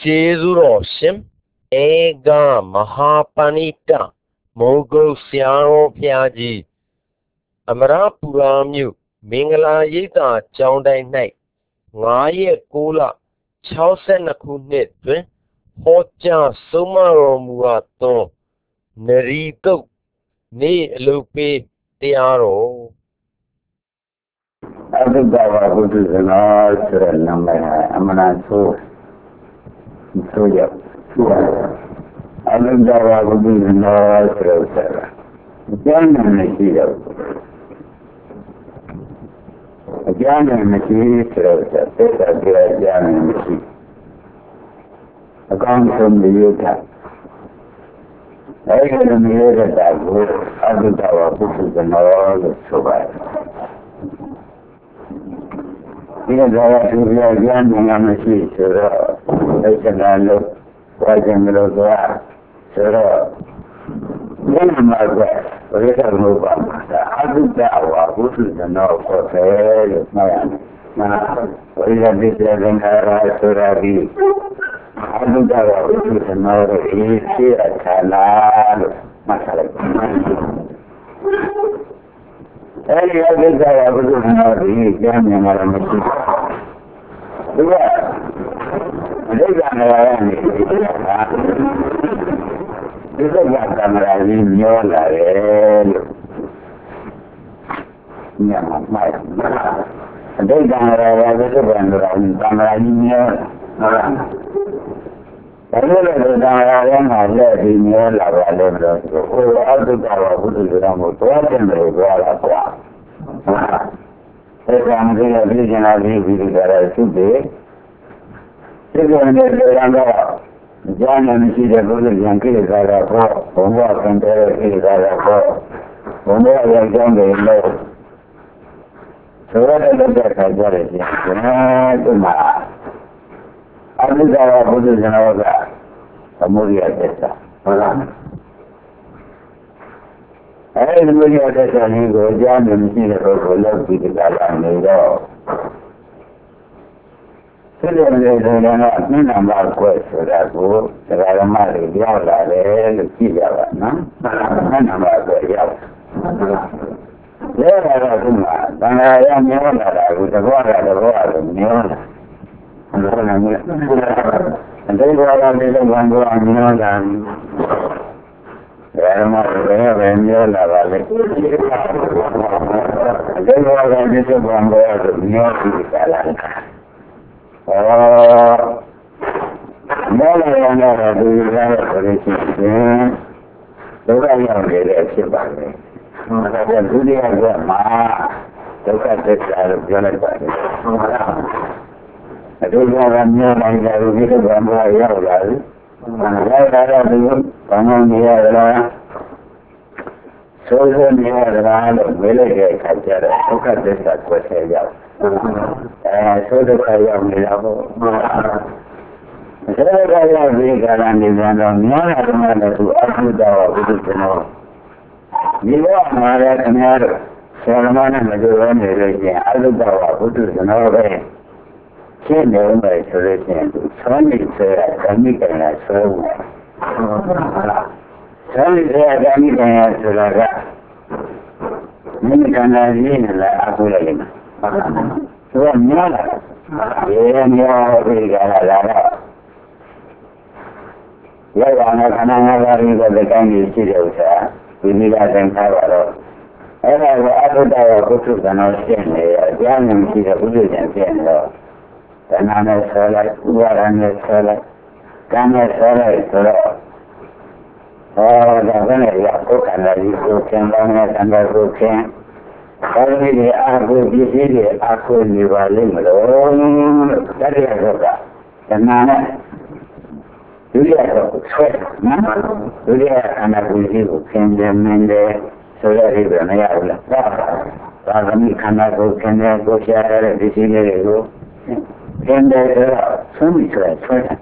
Jezuro Shim Ega Mahapanita Mogo Siaro Piaji Amara Puramyu Mingala Yita Chondai Night Ngaye Kula Chausenakunit Hoja Sumaro Muato Nerito Ni Lupe Tiaro Abdullah Buddha Zanar Namaya Amana So Soya Abdullah Buddha Zanar Sarah Jana Nakira Jana Nakiri Sarah Peta Jana Naki Account from the Utah I had a mirror that would Abdullah Buddha Zanar Soba Ina da ya yan na mashi sura sai kana wajen da zuwa sura yana marwa wani da ruwa da hadu da awa hutu da na ko sai na wani da bi da ran ra sura bi hadu da awa hutu da na ro shi a kana masala Any other guy I was looking at the family and I must see. They got me. This is what camera in your life. Yeah, my. They got a camera in your I really don't have a in your level. Oh, I'll do that. What is it? I'm going to go out. If I'm going to vision, I'll be there today. If I'm going to go, John and see the good Yankee is at a four, or more than there is at a four, or more than younger in law. So what I look at, I got it. Abdullah Buddha Zanar Amuria Testa. I had a million of that and he goes down and see the road love to the Galan. So then they not mean about quest for that war, that I am married, Yala, the Kiyava, no? And I'm about the Yala. There I was, and I am Yola with the water of the water, and they were on the one go on and they were on this one go I don't know what I'm doing. I'm going to get it. I'm going to get it. I'm going to get it. I'm going to get it. So then you have a village at the look at this at what I got. So that I am the level. So that I have the guarantee and I'm not going to argue with the know. You are not at another. Solomon and the one is again. I look at what is another. Can't know my solution. Somebody said, I'm going to show. Somebody said, I'm going to show that. Many can I mean that I put in. So I'm not. Yeah, you're a yeah, I'm not going to the kind of studio, sir. We need that and have it. And I will go to the North Young and see the Buddhism. And I'm a solar, what I'm a solar, I'm a solar. Oh, the way I cook and I use and I cook. Only the apple, you see the apple, you are limited. Oh, that is a and now, do you have a sweat? Do you have an apple, can them in the solar river? I have left. Rather, me cannot go, can I go share this year? And somebody said,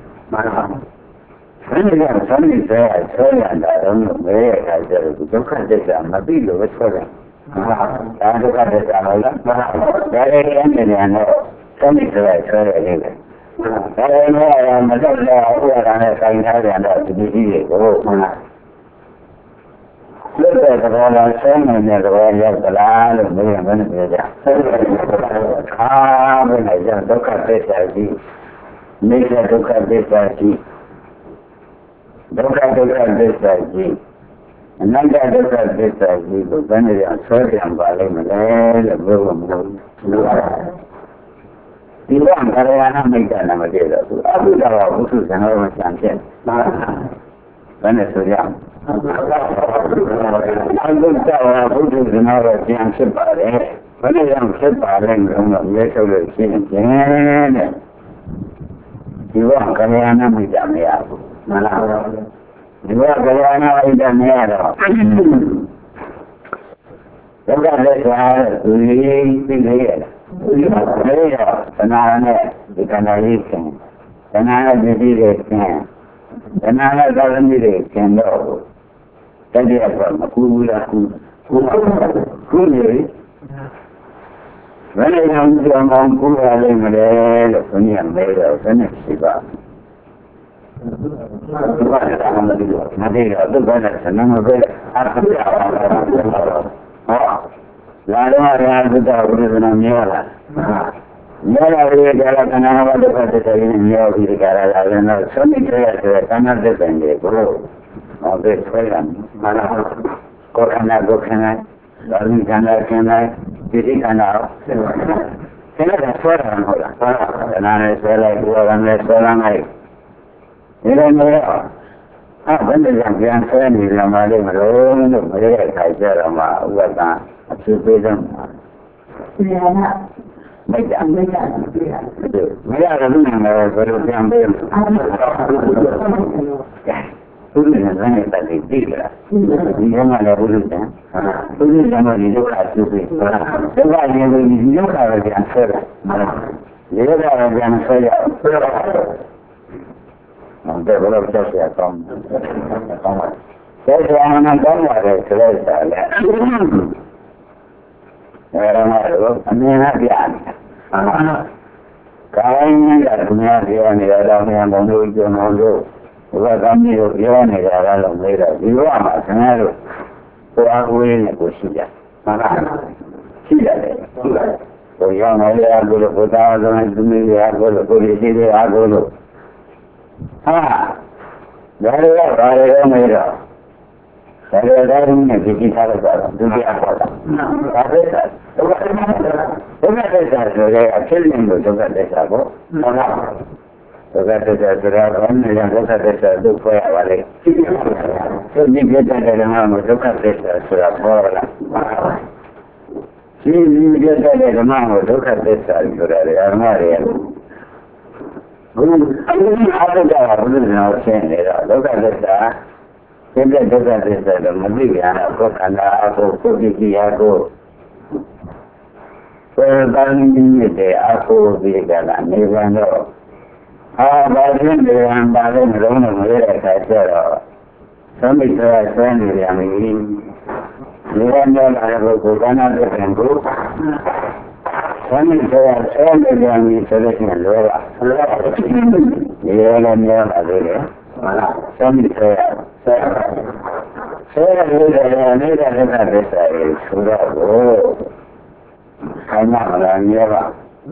somebody said, sorry, and I don't know where I said, look at this, I'm a big of it for them. I look at this, I'm a lot. That ended and somebody said, sorry, anyway. Karena mereka orang kain ada di sini, oh mana? Lepas kalau saya menjadi yang terlalu banyak saja. Benar saja, dokter terjadi, mereka dokter terjadi, dokter terjadi, naga dokter terjadi, bukan yang saya yang paling menarik, belum. Tidak karena mereka nama dia tu. Aku dah khusus dengan orang cantik. Mana saja. Aku dah khusus dengan orang yang separuh. Mana yang separuh dengan mereka sini. Tidak karena mereka dia. Mana. Tidak karena mereka dia. Tidak ada ini. Tanahnya dikanaliskan, tanahnya didikan, tanahnya dalam didikan loh. Jadi apa? Kuliah. Mana yang jangan kuliah lagi mereka punya mereka punya siapa? Nanti ada banyak senang mereka. Lalu ada kita berusaha menyewa. Menyewa dia jalan tanah apa dekat dari menyewa di negara lain. Semua saya tanah depende. Bro, oke sekarang mana korana, lalu kana, jadi kana. Saya dah seorang orang. Tanah saya seorang lagi. Ini mereka. Benda yang saya ni lama le malu, mereka kaji lama udah. Sebelum mereka ada yang berusaha Tulisan saya tadi tidak, dia malah berusaha. Tulisan lagi juga sudah. Sebab dia berusaha kalau yang saya, dia kalau yang saya. Nanti belum saya kamu. Saya jangan ada selesai. Orang itu, ini biar. Kalau ini punya dia ni ada yang bantu jono, bukan kami dia ni ada orang mereka. Dia amat senang. Orang ini kusiya. Siya le. Orang mereka boleh bertahan dengan dunia, boleh jadi agolo. Dari orang mereka. Saya dah ni biji sahaja dunia apa? Apa dah? Bukan dah saya akhirnya juga dah apa? Bukan dah saya orang yang bukan dah tu kaya balik. So ni kita dah nama bukan dah surat bola. Si ni kita dah nama bukan dah surat amari. Ini ada dah benar sen dah. Bukan dah. Kita dah mesti aku kena aku pergi aku. Pertanyaan ini aku berikan ni benda. Bagian yang paling rumah mereka kacau. Sampai saya sendiri yang ini. Benda ada bukan ada tengku. Sampai saya sendiri yang ini sedang luar. Dia yang ada. Sampai saya ni dah saya sudah hanya orang nyewa.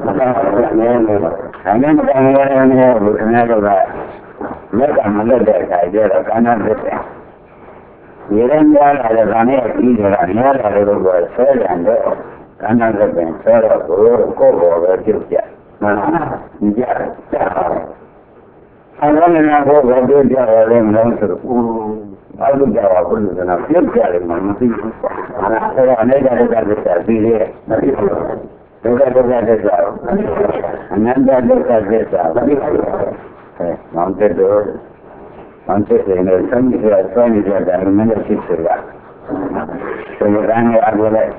Hanya orang nyewa bukan ada. Mereka malah kerja kerana betul. Yang ada kerana ini ada berbuat saya anda kerana betul saya kau berjuang. Mana dia. Orang yang kau berjuang orang langsung. Aku jawab dulu dengan siapa yang mesti. Anak saya ni dah besar dia. Dah besar. Anak dah besar. Nanti ini sambil dah mana sih sudah. Sebenarnya aku le.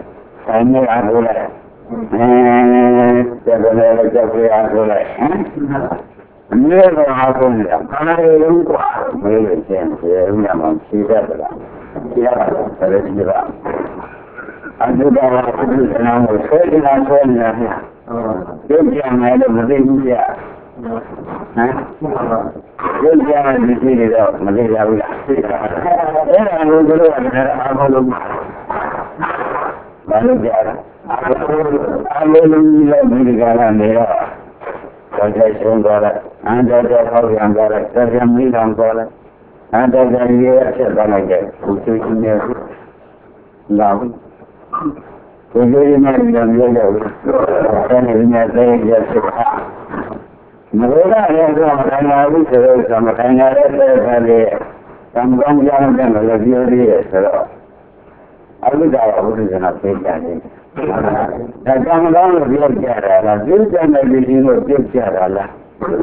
Aku le. Mereka aku ni, kalau yang kuat, mereka memang tidak ada. Ada dalam senang, saya tidak. Dia yang ada berdiri dia. ရုပ်ကြမ်းတဲ့ဒီတွေတော့မသိကြဘူးလားအဲ့ဒါကိုတို့ကလည်းအားလုံးမလုပ်ကြတာအားလုံးလည်းဒီကလာနေတော့တော်ကြဆုံးသွားတယ်အန်တော်တော်ဟောပြန်သွားတယ်တော်ကြမိလောင်သွားတယ်အန်တော်ကြရေအချက်သွားလိုက်တယ်ကိုချွေးချင်းနဲ့လာဘူးကိုကြည့်နေတယ်မျိုးတော့အဲ့ဒီနဲ့သိရစစ်ပါမလို့လည်းတော့မခံရဘူးဆိုတော့မခံရတဲ့ခါလေးကံကောင်းကြောင်းတဲ့လည်းပြောသေးရဲ့ဆိုတော့အဘိဓါယဘုရားကပြေးကြတယ်ဒါကံကောင်းလို့ပြောကြတာလားပြုကြတဲ့လူကြီးကိုပြုကြတာလား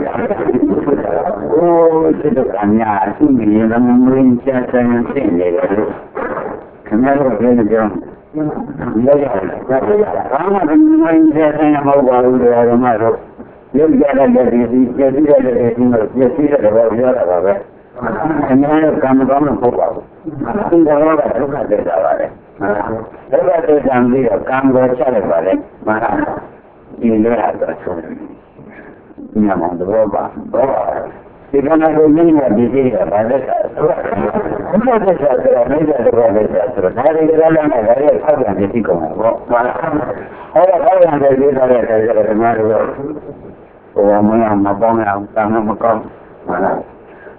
โอ้စိတ်ကညာအရှိမရင်လည်းမင်းချမ်းချမ်းသိနေတယ်လို့ခင်ဗျားတို့ပြောနေကြရတယ်ဘာမှမင်းချမ်းချမ်းမဟုတ်ပါဘူးဓမ္မတို့ရုပ်ကြတဲ့ဒီပြည့်စည်တဲ့ဒီလိုပြည့်စည်တဲ့ဘောပြောတာပါပဲအများကံကောင်းလို့ဟုတ်ပါဘူး။ဒီတော့ကဒုက္ခတက်တာပါလေ။ဒုက္ခတက်ကြပြီးတော့ကံကိုချက်လိုက်ပါလေ။မှန်လား။ဒီလိုရတော့ဆို။ညမှာတော့ပါ။ဒီကနေ့ကိုမြင်ရဒီစီကဘာလဲ။ဘုရားတက်တာဆိုတော့မိတဲ့ဘောပဲဆိုတော့ဒါတွေကလည်းလည်းဒါရဲ့ဆောက်ပြန်ဖြစ်ကုန်တာပေါ့။မှန်လား။အဲ့ဒါဆောက်ပြန်တဲ့ဒီလိုတဲ့ဆိုတော့ဒီမှာတော့ဟိုမင်းမပေါင်းအောင်ကံမကောင်းမှန်လား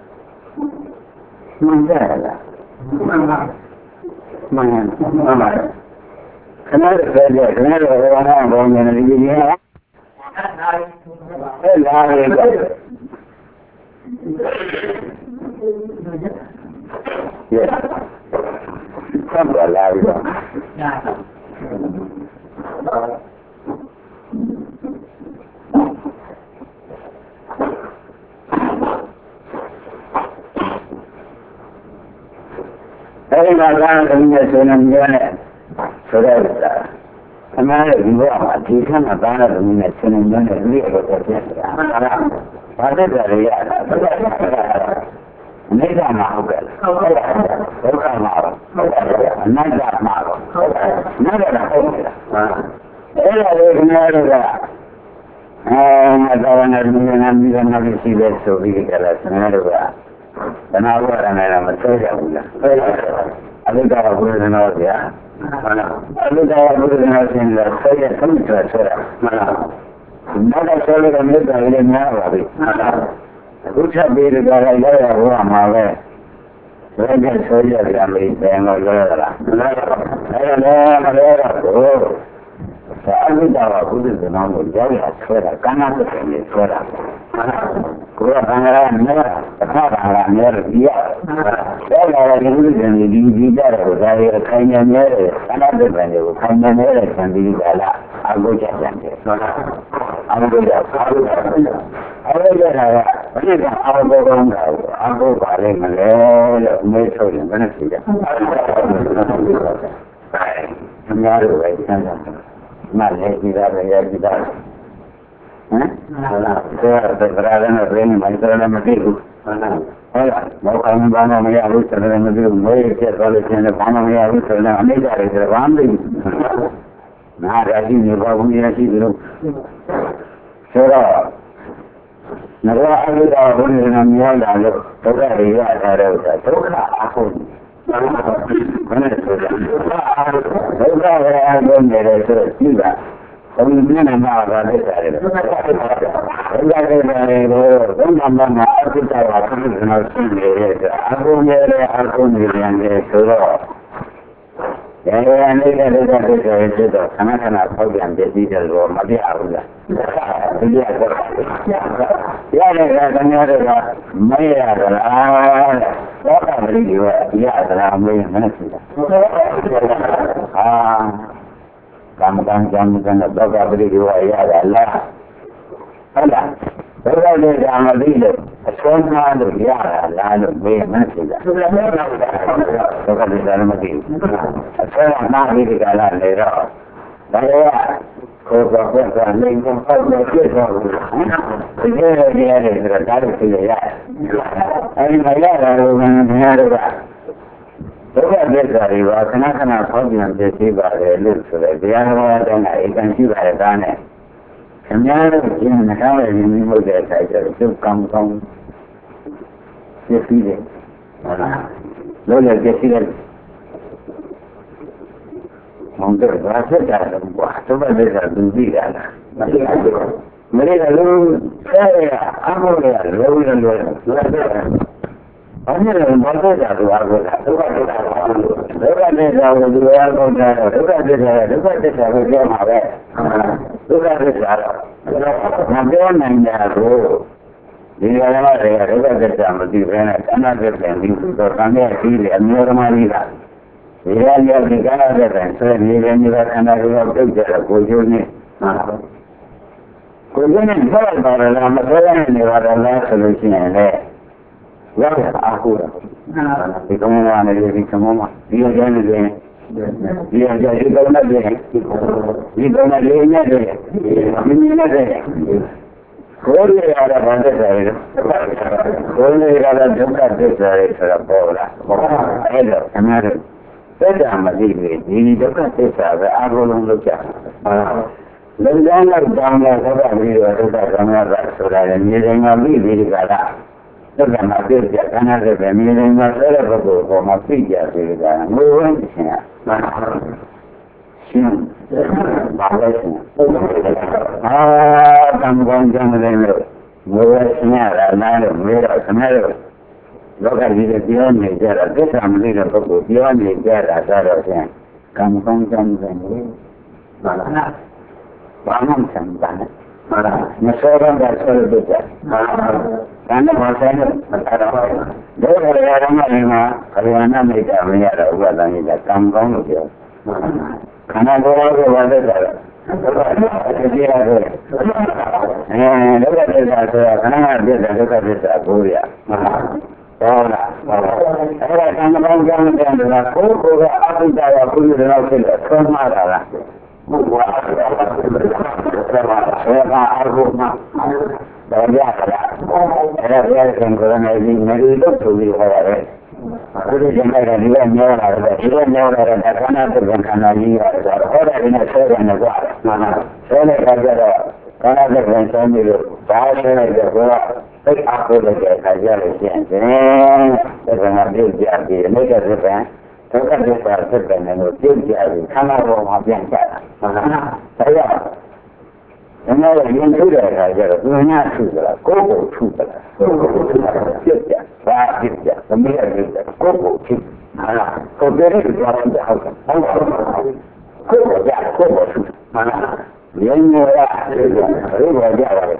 ။မှန်တယ်လားမှန်ပါမှန်ပါခဏတည်းခဏတည်းဘာသာဘောင်းနေတယ်ဒီကြီးကအဲ့လာရယ်ရဲ့ဆံပါလာပြီအဲ့ဒါကလည်းဆိုနေတယ်ဆိုတော့အမှန်တကယ်ဒီဘောမှာဒီခဏသားတဲ့လူနဲ့ဆင်းနေတယ်ဒီလိုတော့ပြည့်တာဘာလို့လဲရတာနေကမှာဟုတ်ကဲ့ဒုက္ခမှာတော့အနတ္တမှာတော့နားရတာဟုတ်ကဲ့အဲ့ဒါလေးခင်ဗျားတို့ကငါတော်နေတယ်နားရှိတယ်ဆိုပြီးကြလားဆင်းရဲတော့ဘယ်နာလို့ရမယ်မသိကြဘူးလားအလုကာဘုရားနာဗျာမှန်လားအလုကာဘုရားနာရှင်လားဆက်ရဆုံးချာဆိုတာမှန်လားနောက်တော့ဆိုလို့မြတ်တာလည်းများပါပြီမှန်လားအခုချက်ပေးကြတာလည်းရဟောမှာပဲဒါကဆိုရတယ်မေးတယ်ငါပြောရတာမှန်လားအဲ့ဒါလည်းမလဲတော့အလုကာဘုရားနာကိုကြောက်ရဆွဲတာကံနာတဲ့နေဆွဲတာမှန်လားကိုယ်ကဘာလဲနဲအခါကလည်းနဲပြီးရတော့လည်းဒီလိုနေဒီကြတယ်ကိုဒါရခိုင်နေနေတယ်ခဏတည်းပဲကိုခိုင်နေနေတဲ့ဆံပြီးကြလားအကုကြတယ်ဟုတ်လားအကုကြအားလို့အဲ့ဒါကဘယ်ကအကုကောင်းတာအကုပါလိမ့်မလဲလို့မေးဆိုရင်ဘယ်နဲ့ရှိကြအဲများလို့ပဲစမ်းတယ်မလည်းဒီသားပဲရဒီသားဟမ်ဟုတ်လားဒါကလည်းရင်းနေမှလည်းမသိဘူးဟုတ်လားဟုတ်လားမောကံဘာမှမရဘူးဆိုတော့မသိဘူးမေးချက်သွားလို့ရှင်လည်းဘာမှမရဘူးဆိုတော့အမိကြတယ်ဆိုတော့ဘာမှမသိဘူးနားရရှိနေပါဘူးရရှိတယ်လို့ဆိုတော့ငါကအလုတော်ဘုရားမြတ်လာလို့ဒုက္ခတွေရတာတော့ဒုက္ခအခုဘယ်နဲ့ဆိုတာဒုက္ခရအောင်လုပ်နေတယ်ဆိုတော့ကြည့်ပါဘုရားနဲ့မှာပါလိုက်တာလေဘုရားကလည်းဘုရားမှာအကုသဝါဘုရားရှိနေတယ်အကုမြဲတယ်အကုနေတယ်ဆိုတော့ရရနေတဲ့ဒုက္ခတွေဆိုတော့ခဏခဏပေါက်ပြန်ပြည့်စည်တယ်လို့မပြဘူးလားဒီကတော့ရတယ်ကတည်းကမရရလားတော့ကလေးတွေရသလားမင်းမနဲ့ရှိတာကံကံတော့ကလေးတွေရတာလားဟုတ်လားဘယ်လိုလဲဒါမသိလို့အစွမ်းသားလို့ရတာလားလို့မင်းမနဲ့ရှိတာတော့ကလေးလည်းမသိဘူးအစွမ်းသားပြီးဒီကလာလေတော့ဒါရကိုယ်ကနေပုံဖောက်နေပြည့်စုံဘူးဒီရတယ်ဆိုတော့ဒါလို့သိရအဲဒီမရတာလို့ဘယ်ရတော့ဒုက္ခသစ္စာတွေပါခဏခဏဖောက်ပြန်ပြည့်စည်ပါတယ်လို့ဆိုတော့တရားတော်တိုင်းကဧကန်ရှိပါတယ်ဒါနဲ့ခခင်ဗျားတို့ကျင်းနှာလည်းရင်းနှီးမှုတဲ့အခါကျတော့သူကံကောင်းပြည့်စည်တယ်ဟုတ်လားလို့လည်းပြည့်စည်တယ်မောင်တို့ဘာဖြစ်တာလဲကွာသူ့ဘက်ကသူကြည့်တာလားမသိဘူးမလေးကလုံးဆဲရအမိုးရလုံးလုံးလွယ်ဘာနဲ့လဲဘာလို့ကြတော့အားကိုတာဒုက္ခဒုက္ခဒုက္ခနဲ့ကြောင့်ဒီလိုအားကိုတာဒုက္ခသစ္စာဒုက္ခသစ္စာကိုပြောမှာပဲဒုက္ခသစ္စာတော့မပြောနိုင်ကြဘူးဒီကနေ့တွေကဒုက္ခသစ္စာမသိဘဲနဲ့ခန္ဓာသစ္စာပြီးတော့ကံရဲ့ရှိတယ်အမျိုးသမီးကဒီကနေ့ဒီကနေ့တဲ့ဆွေနေတဲ့ညီကခန္ဓာကိုပြုတ်ကြတယ်ကိုကျိုးနေကိုကျိုးနေဆက်လိုက်ပါလားမဆက်ရနေပါလားဆိုလို့ရှိရင်လေရောက်ရအားကိုးတယ်ဒီကောင်းကလည်းဒီကမောမှာဒီအကျဉ်းတွေဒီအကျဉ်းဒီကောင်းတဲ့ဒီကောင်းတဲ့လေးနဲ့တွေမြင်းနဲ့တွေကိုယ်ရရတာဘာသက်တယ်ကိုယ်ရရတာဒုက္ခသစ္စာတွေဆိုတာပေါ်လာအဲ့တော့အများတို့သက်တာမသိဘူးဒီဒုက္ခသစ္စာပဲအကုန်လုံးလောက်ကြလုံခြုံတဲ့တောင်းတဲ့သဘောပြီးတော့ဒုက္ခကံရတာဆိုတာလည်းမြေတိုင်းမှာပြီးဒီကလာဒုက္ခမှာပြည့်ကြခန္ဓာတွေပဲမြေတိုင်းမှာဆဲတဲ့ပုဂ္ဂိုလ်ပေါ်မှာပြည့်ကြစေကငွေဝင်းရှင်ရရှင်ဘာလဲရှင်ကံကောင်းကြတယ်လို့ငွေဝင်းရှင်ရတာနားလို့ငွေတော့ခဏလို့လောကကြီးတွေပြောနေကြတာသစ္စာမသိတဲ့ပုဂ္ဂိုလ်ပြောနေကြတာတော့ရှင်ကံကောင်းကြတယ်လို့ဘာလားဘာမှမဆန်ပါနဲ့ဟုတ်လားမစောရတဲ့ဆိုလို့ကြဟာဒါနဲ့ဘာဆိုင်လဲမတော်တော့ဒုက္ခရရမင်းမှာခရဝနာမိတ်တာမရတော့ဥပဒဏ်ကြီးကကံကောင်းလို့ပြောခန္ဓာကိုယ်ကိုဘာသက်တာလဲဒီရတယ်ဒုက္ခသစ္စာဆိုတာခန္ဓာကပြည့်တဲ့ဒုက္ခသစ္စာကိုရဟုတ်လားအဲ့ဒါကံကောင်းကြောင်းတဲ့ကကိုယ်ကအဘိဓါရကုသိုလ်တော်ဖြစ်လို့သုံးမှားတာလားဘုရားဆရာကအာဟုမတော်ရတာအဲ့ဒါဘုရားရှင်ကိုယ်နဲ့ဒီမရီလို့ဆိုပြီးဟောရတယ်အခုဒီကျန်တဲ့ဒီကညောလာတယ်ဒီကညောလာတဲ့ခန္ဓာသစ္စာခန္ဓာကြီးရတယ်ဆိုတော့ဟောတယ်နဲ့ဆွဲတယ်နဲ့ကြွားတယ်မှန်လားဆွဲတဲ့အခါကျတော့ခန္ဓာသစ္စာဆွဲပြီးလို့ဘာဆွဲလိုက်တော့ဘုရားသိအားကိုလိုက်တဲ့အခါကျလို့ရှိရင်သစ္စာကပြုတ်ကြပြီးမိစ္ဆာသစ္စာဒုက္ခသစ္စာဖြစ်တယ်လို့ပြုတ်ကြပြီးခန္ဓာပေါ်မှာပြန်ကြတာမှန်လားဒါကြောင့်ဒီမှာရင်ထုတဲ့အခါကျတော့သူညာထုသလားကိုယ်ကိုထုသလားကိုယ်ကိုထုတာပြည့်ကြဘာပြည့်ကြသမီးရပြည့်ကြကိုယ်ကိုထုဟာလားကိုယ်တည်းကကြောင်းတဲ့ဟုတ်ကဲ့ကိုယ်ကိုကြကိုယ်ကိုထုဟာလားရင်းနေရရေဘောကြပါလေ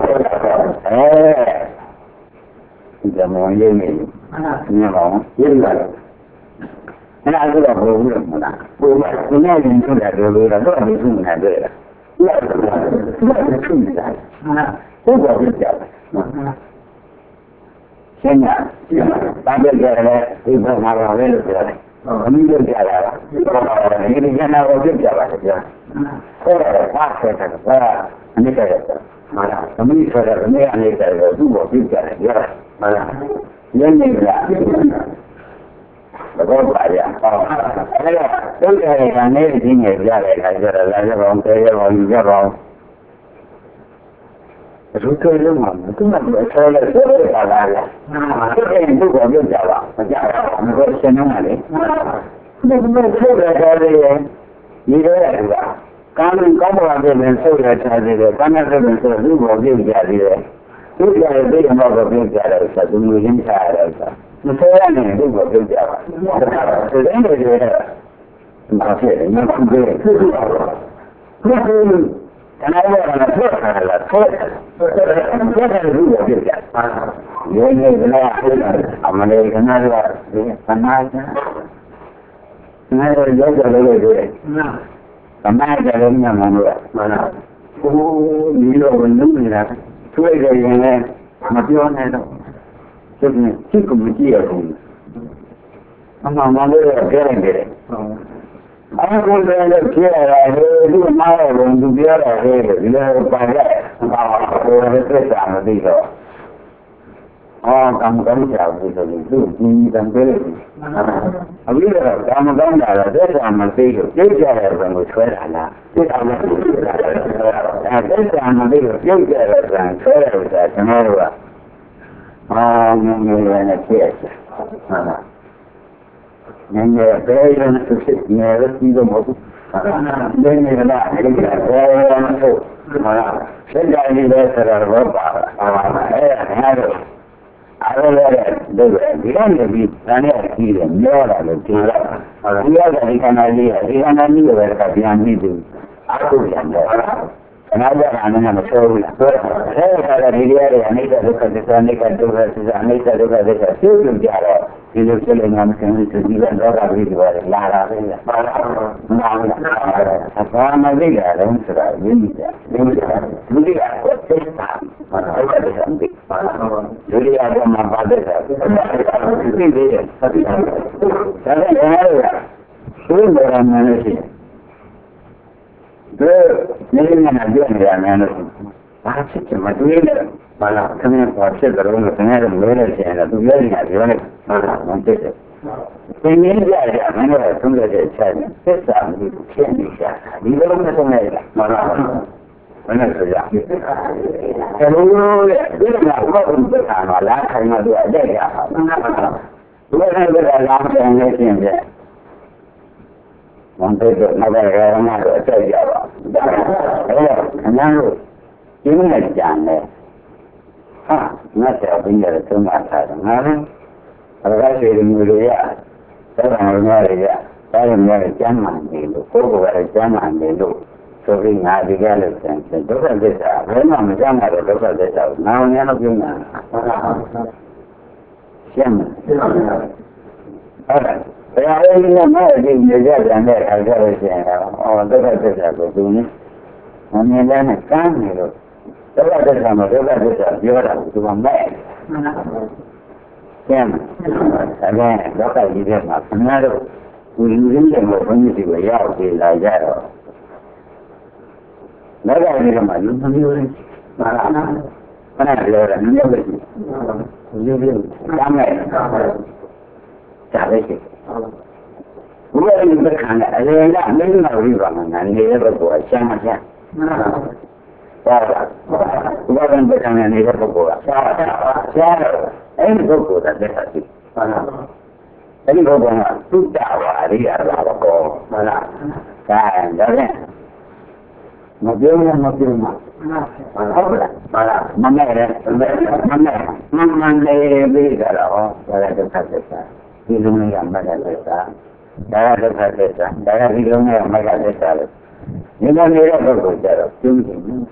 ဒီမောင်ရင်းနေညောင်းရင်းလာတယ်အဲ့ဒါကတော့ဘယ်လိုလဲမလားဘုရားကိုယ်နဲ့ရင်ထုတာတို့လို့တော့ဒီထုနေတာတွေ့လားဘုရားထုနေတာဟာဘုရားပြကြတယ်ရှင်းလားတာပြကြတယ်ဒီဘက်မှာပါပဲလို့ပြောတယ်အမိလို့ကြတာလားဒီလိုညနာကိုပြကြပါဗျာအဲ့ဒါပါဆက်တယ်ဘာအနိစ္စရတာမလားအမိဆိုတဲ့အနေအနိစ္စရသူ့ကိုပြကြတယ်ပြောမလားညနေကဘောပါရအောင်အဲ့ဒါတုတ်တယ်ကနေဒီငယ်ပြရတယ်ခါကျတော့လာရအောင်တဲရအောင်ယူရအောင်ရူကလုံးမှာသူကဆောလဲဆိုရတာလားအဲ့ဒီဘုရားပြောကြပါမကြဘူးမဟုတ်ရှင်းနေတာလေဒီမဲ့ဆိုရတာလေဒီလိုရတာကာမကောင်းပါတဲ့ဆိုရတာလေကာမတဲ့ဆိုလူဘောပြုတ်ကြသေးတယ်သူကြတဲ့ဒီမှာတော့ပြုတ်ကြတယ်ဆိုသူမျိုးရင်းချရတယ်ဆိုမဆိုရနဲ့ဒီဘောပြုတ်ကြပါဆိုတဲ့နေတွေဘာဖြစ်လဲမဟုတ်ဘူးခဏလေးကတော့ထွက်လာတာထွက်တယ်လူတွေပြကြ။ရိုးရိုးကလည်းအမလေးကနားကဒီကနားကနားရရောက်ကြလို့တွေ့တယ်။ကနားကြလို့ညမှာလို့မှန်လား။ဟိုဒီလိုဝင်နေတာတွေ့ကြရင်လည်းမပြောနဲ့တော့စိတ်ကမကြည့်ရဘူး။အမှန်မှန်လို့ပြောနေတယ်။အဲ့ဒါလည်းကြည့်ရတယ်ဒီမှာလည်းသူပြောတယ်ဒီလိုပါရဟိုသက်သာမသိတော့ काम कम क्या बोलते हैं तो तीन काम करे अभी काम कम डाला तो हम देखो क्या क्या है बंगो छोड़ा ना ये काम ऐसे हम देखो क्या क्या है बंगो छोड़ा होता है तुम्हारा मैं ना क्या मैंने पहले ना तो मेरे चीज़ बहुत मैंने ना पहले ना तो फिर जाने दे सर वो है allora grande di planeti migliora le tira allora ricanali per capire di Canada hanno solo la riviera anita anita solo chiaro il cielo non si dice allora arrivare la ma via non sarà via Giulia ma padre ma tu ma come forse per uno tenere bene c'è tu vieni a dire non te e mi dice a me non le c'è questa c'è di dove sono ma non è già e uno la la calma di adega dove è la calma non vedo magari era una c'è già andando in una gianne non c'è quindi la tomata ma ragazzi di Muglia erano ormai erano chiamando poco era chiamando sopra di gale senza dove è ma mi chiamare dove è non ne hanno più nada siamo allora e non è di già andare a gare dove è non è bene cambio dove è io ora tu va bene siamo bene dopo di dire ma primero un ogni di quei occhi la zero magari ma non ma allora non è così sapete uno di quei cani allora non arrivano non ne può siamo già guarda in quei cani ne può chiaro e il poco da detto e il poco tutta arriva con ma andare ma Dio non più ma non è non è vero guarda che fa di non è mai da da di non è mai da non era proprio vero quindi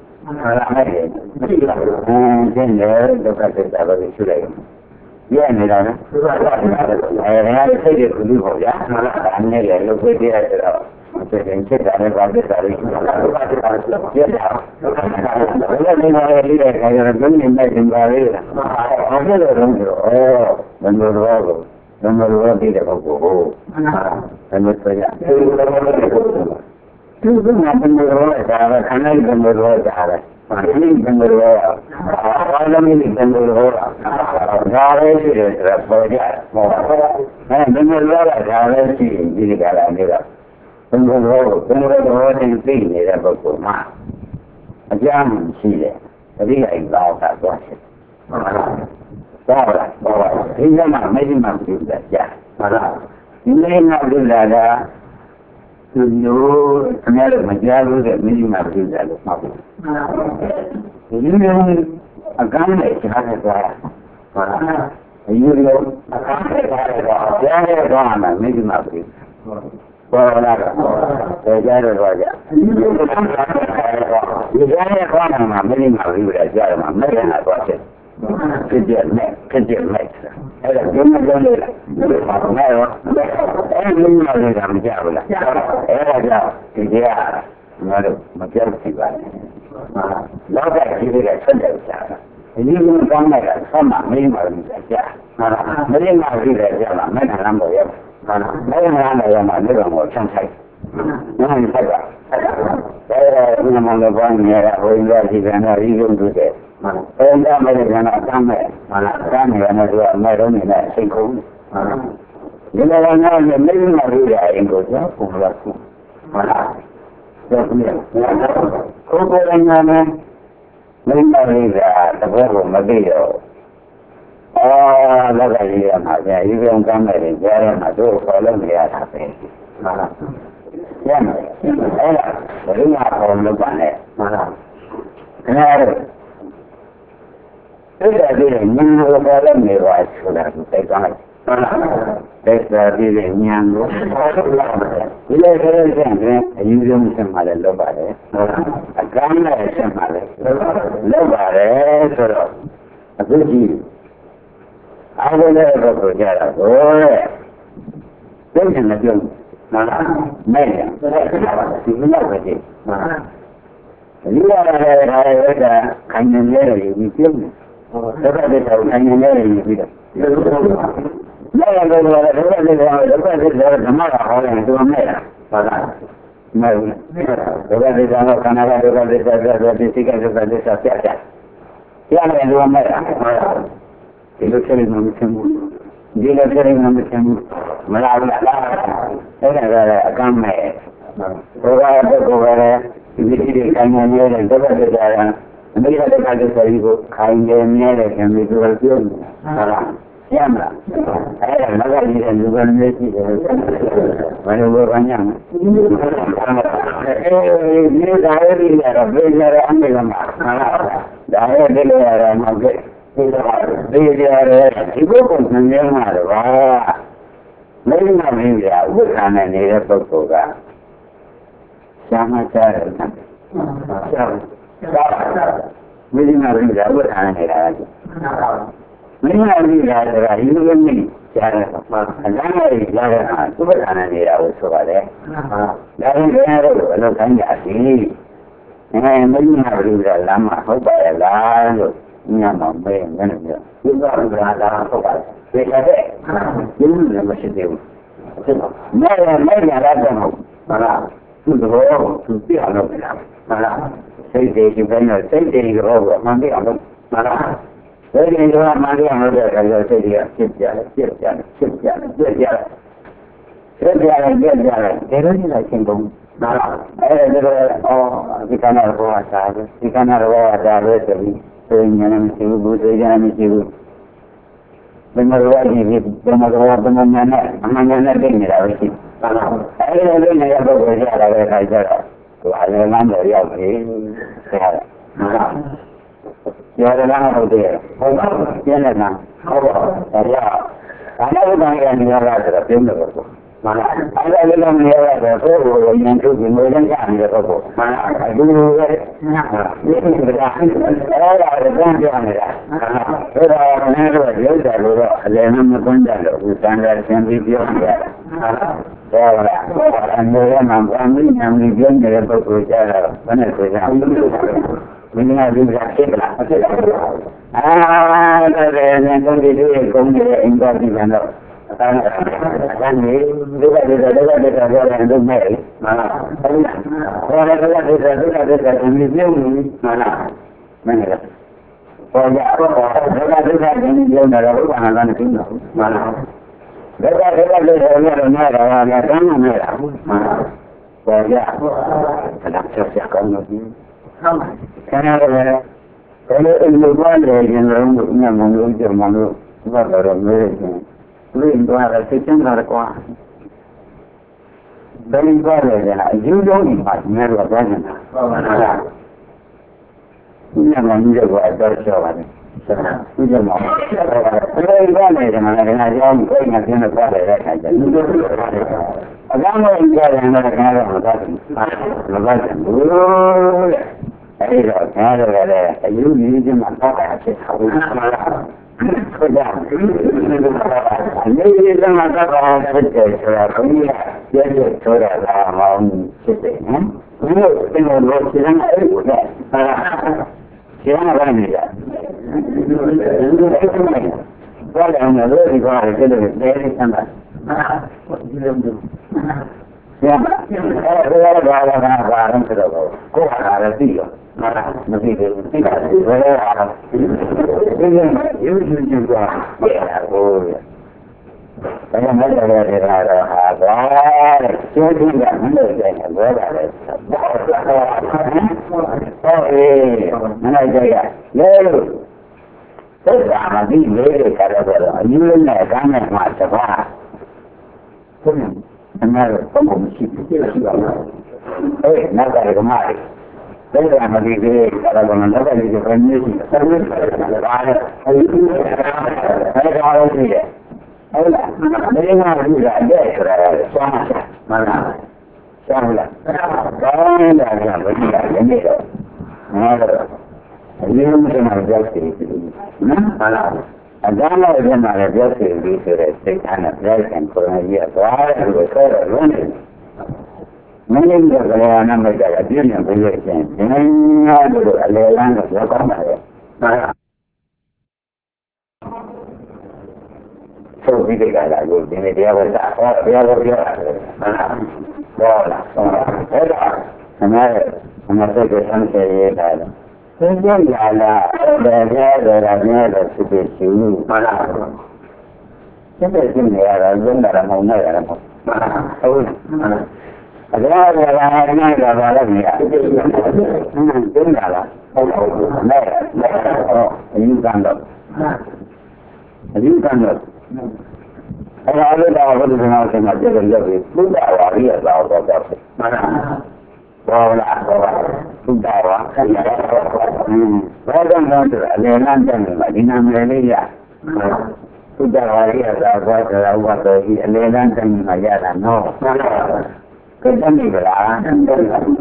dopo che stava di lei viene da me sei di così già lo puoi dire però perché in città ne va a stare non dire che non mi metto in barriera non me lo dire proprio non tu non mi vuoi dare canale non mi vuoi dare non mi vuoi guarda mi non mi vuoi dare si tra poi non mi vuoi dare si di gara non mi vuoi in fine da poco ma abbiamo in Cile riga in volta quasi ora insomma medima più da già in una io cambiare mangiare che minima vita lo fa. Io a gambe ci fare qua. Io a gambe fare qua, minima vita. Ora già ma minima vita già ma me la cosa. Che dire era una donna minima vita mangiarla era già che ma piano si va la che dire sempre e io non camera insomma minima vita già minima vita già ma me la lambo io ma ne non sai non mi sai era una mano buona era poi invece che andare in tutte ဒါမဲ့ကနာတမ်းမဲ့ဟာလားတမ်းနေရတယ်ဆိုတော့မဲ့တော့နေနဲ့စိတ်ကုန်ဟာလားဒီလိုကလည်းမင်းမလို့ရရင်ကိုကြောက်ပုံလားဟာလားဒါကလည်းကိုယ်ကိုယ်ငါနဲ့မင်းမလို့ရတပည့်ကိုမသိတော့လောကကြီးရမှာဗျာဒီကောင်ကမ်းမဲ့တယ်ကြားရမှာတို့ခေါ်လို့မရတာပဲဟာလားရမယ်အဲ့ဒါဘယ်လိုမှခေါ်လို့ပါနဲ့ဟာလားအဲ့ဒါအဲ့ဒါဒီညံလို့ခေါ်လို့နေပါဆိုတာသိကောင်းဟုတ်လားတဲ့စာပြီးတဲ့ညံလို့ဒီလိုဆိုရင်အယူဆုံးဆက်မှာလည်းလုပ်ပါတယ်ဟုတ်လားအကမ်းနဲ့ဆက်မှာလည်းလုပ်ပါတယ်ဆိုတော့အခုကြည့်အားလုံးလည်းတော့ကြတာကိုတဲ့သိနေကြမှလားမဲ့ရဒီလိုပဲဒီမှာဒီလိုလည်းဒါရတဲ့ခိုင်နေတယ်ဒီပြုံးတယ်ဒါကတည်းကခိုင်နေတယ်ပြီးတော့မဲ့ရတယ်တော့ဒါကတည်းကဓမ္မကဟောတယ်သူမဲ့တာဟုတ်လားမဲ့ဘူးဒါကတည်းကတော့ခန္ဓာကဒုက္ခသစ္စာဒီစိတ်ကဒုက္ခသစ္စာပြတ်တယ်ရတယ်သူမဲ့တာဒီလိုဆက်နေမှမဖြစ်ဘူးဒီလိုဆက်နေမှမဖြစ်ဘူးမလားဘူးလားအဲ့ဒါကတော့အကမ်းမဲ့ဘောကတော့ကိုယ်ပဲဒီဒီခိုင်နေတယ်ဒုက္ခသစ္စာအမေရိကန်ကတည်းကဆိုပြီးခိုင်နေတယ်ခင်ဗျာသူကပြောနေတာဟုတ်လားရမလားအဲ့ဒါမကကြီးတဲ့လူကနေရှိတယ်ဘယ်လိုလဲဘာညာဒီဒါရည်ရတော့ဘယ်ရအမေကမှာဒါရည်တယ်ရတော့မဟုတ်ဘူးဒီကြရတယ်ဒီပုဂ္ဂိုလ်ဉာဏ်မှာတော့မင်းမမင်းပြဥပ္ပခါနဲ့နေတဲ့ပုဂ္ဂိုလ်ကရှားမှကြားတယ်နော်ရှားမင်းမမင်းပြဥပ္ပခါနဲ့နေတာမင်းမမင်းပြဆိုတာဒီလိုမျိုးကြားတယ်မှာအလမ်းကြီးကြားတယ်ဟာဥပ္ပခါနဲ့နေတာကိုဆိုပါတယ်ဒါရင်ကျန်တော့ဘယ်လိုခိုင်းကြစီမင်းမင်းပြလမ်းမှာဟုတ်ပါရဲ့လားလို့ညမှာမဲငန်းနေတယ်ဒီကဘာလာဟုတ်ပါလဲဒါကြတဲ့ဒီလိုလည်းမရှိသေးဘူးမဲရတာတော့ဟုတ်လားသူတော့သူပြအောင်လုပ်နေတာဟုတ်လားစိတ်တွေဒီဘက်နဲ့စိတ်တွေတော့မှန်ပြအောင်လုပ်ဟုတ်လားစိတ်တွေကမှန်ပြအောင်လုပ်တဲ့အခါကျစိတ်တွေကဖြစ်ကြတယ်ဒီလိုကြီးလိုက်ချင်းကုန်နားအဲ့ဒါဒီကနေ့ဘောစားတယ်ဒီကနေ့ဘောစားတယ်ဆိုပြီးသိဉာဏ်မရှိဘူးဘုရားဉာဏ်မရှိဘူးဘယ်မှာရောဒီဘယ်မှာရောဘယ်မှာဉာဏ်နဲ့အမှန်ဉာဏ်နဲ့သိနေတာပဲရှိဟုတ်လားအဲ့ဒါလေးနဲ့ရတော့ဘယ်ရတာပဲခိုင်းကြတော့သူအလည်းလမ်းတော့ရောက်ပြီဆရာဟုတ်လားရတယ်လားဟုတ်တယ်ဟုတ်ပါကျင်းနေတာဟုတ်ပါဆရာဒါနဲ့ဘုရားရဲ့နေရာကဆိုတော့ပြင်းတယ်ပေါ့မှန်လားအဲ့ဒါလေးလည်းမရတော့ကိုယ်ကိုဉာဏ်ထုတ်ပြီးငွေနဲ့ကြနေတဲ့ပုဂ္ဂိုလ်မှန်လားဒီလိုပဲဒီကအဲ့ဒါလည်းတန်းပြနေတာအဲ့ဒါလည်းတော့ရုပ်တယ်လို့တော့အလည်းမကွန်းကြလို့ဒီသံဃာရှင်ပြီးပြောနေတာဟုတ်လားအနေနဲ့မှဗာမင်းညာပြီးပြောနေတဲ့ပုဂ္ဂိုလ်ကြတော့ဘယ်နဲ့ဆိုကြမင်းကဒီကဖြစ်လားဖြစ်လားဒါလည်းဉာဏ်ကုန်ပြီးဒီကုန်းနေအင်္ဂါဒီကတော့အဲ့ဒီဒီကပြောတယ်တော့မဲ့မလားခေါ်တယ်တော့ဒီကဒီပြုံးနေမလားမင်းလည်းခေါ်ရတော့ဒီကဒီပြုံးနေတော့ဘာမှလည်းမသိဘူးမလားဒီကဒီလို့ရတော့နားတော့လည်းတန်းနေလားမလားခေါ်ရတော့ဆက်ကောင်းလို့ဒီဟုတ်ခဏလည်းဘယ်လိုအလုပ်ပါလဲရင်တော့ညမလို့ကြမလို့ဘာလို့မဲလူ့ဘာသာစိတ်ချမ်းသာကွာဘယ်လိုပါလဲအယူလုံးဒီမှာမြဲတော့သွားနေတာဟုတ်ပါလားညမကြီးကတော့တော့ပြောပါတယ်ဒီကမှာဘယ်လိုပါလဲဒီမှာလည်းငါကြောင်းကိုငါကျင်းတော့ပါတယ်တဲ့ခါကျလူတို့အကောင်းဆုံးကြားတယ်တော့ငါတော့မသွားဘူးမသွားဘူးအဲ့တော့ငါတို့လည်းအယူကြီးချင်းမှာတော့တာဖြစ်သွားဘူးမှန်လားဟုတ်ကြနေရမှာတော့ဖြစ်တယ်ဆိုတာဘုရားပြည့်ဆိုတာလားမောင်းဖြစ်တယ်နော်ဘုရားတင်လို့ရှင်းနေအဲ့ကိုလည်းရှင်းရနေကြဘာလဲမလို့ဒီကောင်ကလည်းနေနေစမ်းပါဒီလိုမျိုးဆရာအဲ့ဒါဘာလဲဆိုတော့ကိုယ်ဟာလည်းသိရောမသိဘူးသိတာဘယ်လိုအားဒီလိုရုပ်ရှင်ကြည့်တာဟုတ်တယ်ဘာမှမလုပ်ရတဲ့ဟာကွာတဲ့ကျိုးကြီးကမလို့တယ်ဘောတာလေဟုတ်အေးမလိုက်ကြရလဲလို့သစ္စာမသိလေတဲ့ကြတော့အယူလုံးနဲ့အကမ်းနဲ့မှတပါးဟုတ်တယ်အမှန်တော့ဘုံမရှိဘူးရှိပါလားအေးနောက်ကလည်းကမားတယ်ဒါကမသိသေးဘူးဒါကလည်းနောက်ကလည်းဘယ်နည်းရှိတယ်ဒါလည်းဒါလည်းရှိတယ်ဟုတ်လားမင်းကလူကအတဲ့ဆိုတာဆွမ်းမလားဆွမ်းလားကောင်းတာကဘယ်လိုလဲနေတော့ငါတော့အရင်ကမှပြောစီတယ်နော်ဟုတ်လားအကြမ်းလိုက်ပြန်လာတဲ့ပြောစီပြီးဆိုတဲ့စိတ်ထားနဲ့ပြောရင်ကိုယ်ကြီးကသွားတယ်လို့ဆိုတော့လုံးနေမင်းတို့ကလည်းနာမည်ကြအပြည့်နဲ့ပြောရခြင်းဒီနေ့ကတော့အလေလန်းတော့ကောင်းပါရဲ့ဟုတ်လားဆိုပြီးကြတာကိုဒီနေ့တရားဝတ်တာဟောတရားဝတ်ပြောတာလေဟုတ်လားဟုတ်လားအဲ့ဒါအမေစိတ်ကိုဆန်းစေရတာလေသင်ကြလာလားတရားတော်ဖြစ်ဖြစ်ရှိလို့ဟုတ်လားစိတ်နဲ့ရှင်းနေရတာဇုံးတာမဟုတ်နဲ့ရတယ်ဟုတ်အကြမ်းရတာနဲ့လာပါလို့မြင်ရတယ်ဇုံးတာလားဟုတ်နဲ့ဟောအယူကံတော့အဲ့ဒါလည်းတော့ဘုရားရှင်ကပြောတယ်လို့ဘုရားဝါရီရတော့တော့မှန်ပါဘောလားဘုရားဝါဘာကြောင့်လဲဆိုအလယ်လမ်းတက်နေမှာဒီနာမည်လေးရဘုရားဝါရီရတော့ဘာသာဝတ်တော်ကြီးအလယ်လမ်းတက်နေမှာရတာနော်မှန်ပါကဲတမ်းပြီလားအဲ့တော့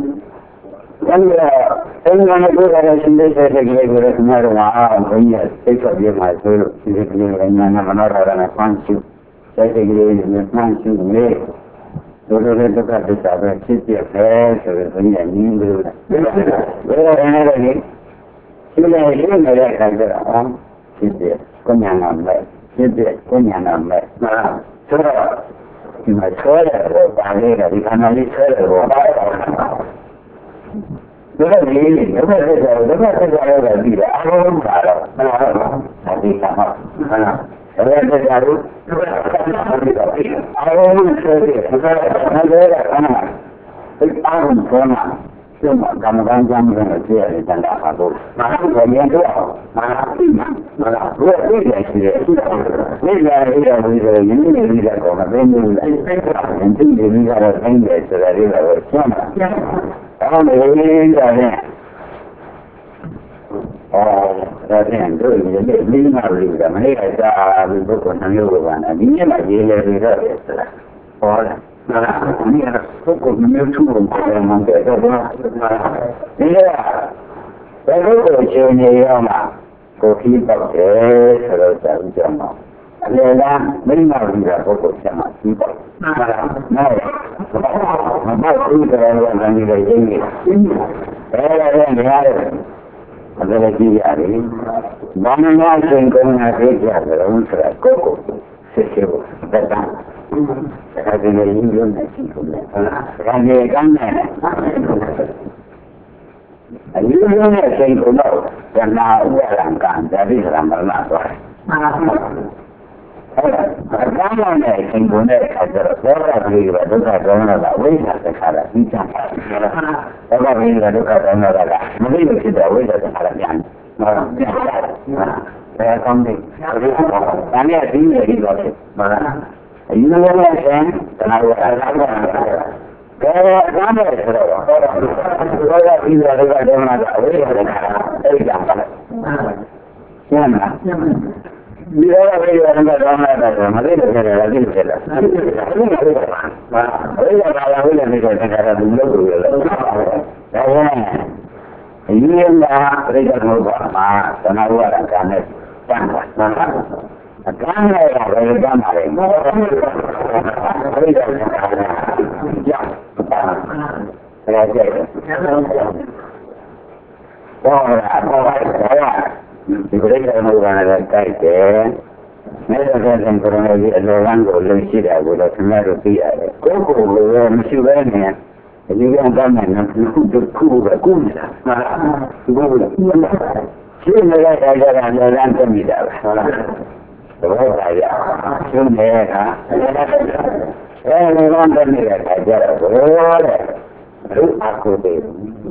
အင်းကနေပြောရတဲ့ရှင်တဲ့ကလေးကိုလည်းကျွန်တော်တို့ကဘုန်းကြီးစိတ်ဆက်ပြမှာဆိုလို့ဒီကလေးကညာနာမနာရတာနဲ့ဖန်ရှုစိတ်ကလေးနဲ့ဖန်ရှုနေတို့တို့လည်းတစ်ခါတစ်ခါပဲဖြစ်ပြပဲဆိုတော့ဘုန်းကြီးကနင်းလို့ဘယ်လိုလဲလေရှင်းနေရနေတဲ့အခါကျတော့ဖြစ်ပြကိုညာနာမဲ့ဖြစ်ပြကိုညာနာမဲ့ဆိုတော့ဒီမှာဆွဲတယ်ဒါလေးကဒီခန္ဓာလေးဆွဲတယ်ဘာလဲဒါကလေးဒုက္ခသစ္စာလည်းပြီးတယ်အားလုံးပါတော့မလားဟုတ်ဒီကမှာဟုတ်လားဒါလည်းတရားလို့ဒုက္ခသစ္စာပြီးတော့အားလုံးဆိုတယ်ဒါကလည်းအားလုံးပေါ်မှာကျမကမ္ဘာကြမ်းနဲ့ကြည့်ရတယ်တန်တာပါလို့မဟုတ်ဘူးမြင်တော့မလားဘယ်လိုလဲရှိတယ်ဒီလာရေးရပြီးတော့ရင်းနေပြီးတော့မသိဘူးလားဒီလိုမျိုးကတော့သိတယ်ဆိုတာလေးတော့ရှင်းပါအဲ့ဒါလေးရတယ်ဒါပြန်တို့ဒီနေ့မိမလေးကမနေ့ကစားပြီးဘုက္ခနှမျိုးကပါနေဒီနေ့မှရေးလေပြီးတော့ဆိုတာဟောလားနာဒီကဘုက္ခနှမျိုးသူ့ကိုပြန်မှတဲ့တော့ဒီကဘယ်လိုကိုရှင်နေရမှာကိုခီးပတ်တယ်ဆိုတော့စာဥကြောင်းတော့အလေလားမိမလေးကဘုက္ခဆက်မှာပြီးတော့နာမဘူးတယ်ကလည်းရင်းနေတယ်အဲ့ဒါလည်းရတယ်အဲ့ဒါကြည့်ရတယ်ဘာမှမဆိုင်ကောင်းတာသိကြတယ်ဆိုတာကိုစစ်စစ်ကိုသက်တာအဲ့ဒါလည်းရင်းလို့မရှိဘူးလေဟုတ်လားဒါကြီးကမ်းနေအယူနဲ့စိတ်ကတော့ဇနာဥရံကံဒါပြီးရမလားဆိုအဲ့ဒါအကမ်းနဲ့စိတ်ကိုနဲ့ဆက်တော့ဘောရပြီးတော့ဒုက္ခကောင်းတာဝိသသခါရပြီးချမ်းသာတယ်ဒါကပြီးတော့ဒုက္ခကောင်းတာကမသိလို့ဖြစ်တဲ့ဝိသသခါရပြန်ဟုတ်ဘယ်ကောင်းလဲဒါနဲ့ဒီလိုပြီးတော့မလားအယူနဲ့ဆင်တနာရအလားကဲဒါနဲ့ဆိုတော့ဘောရပြီးတော့ဒုက္ခကောင်းတာဝိသသခါရအဲ့ဒါပါရှင်းလားဒီလိုပဲရတဲ့ကောင်လာတယ်မသိလို့ခဲ့တယ်လည်းသိတယ်လားဘယ်လိုလဲဘာလဲဘာလာဝင်နေတယ်တခါတော့လူလို့ရလဲဒါနဲ့အရင်ကပြိတ္တဘုရားမှာသနာဝရကံနဲ့တန်တာအကမ်းနဲ့ရပဲတန်ပါလေပြိတ္တကံနဲ့ကြောက်တာဒါကြည့်ဘောရာဘောရာဒီပြိတ္တဘုရားနဲ့တိုက်တယ်မဲတဲ့ကံကရဏကြီးအလောကံကိုလုံရှိတာကိုတော့ခင်ဗျားတို့သိရတယ်ကိုယ်ကိုယ်ကိုမရှိဘဲနဲ့ဒီကံတမ်းနဲ့ခုပဲကုနေတာဟုတ်လားဒီလိုရှင်းနေတဲ့အခါကျတော့လည်းလမ်းတက်မိတာပဲဟုတ်လားသဘောပါရရှင်းနေတဲ့အခါအဲဒီလမ်းတက်နေတဲ့အခါကျတော့ဘယ်လိုလဲလူအခုတည်း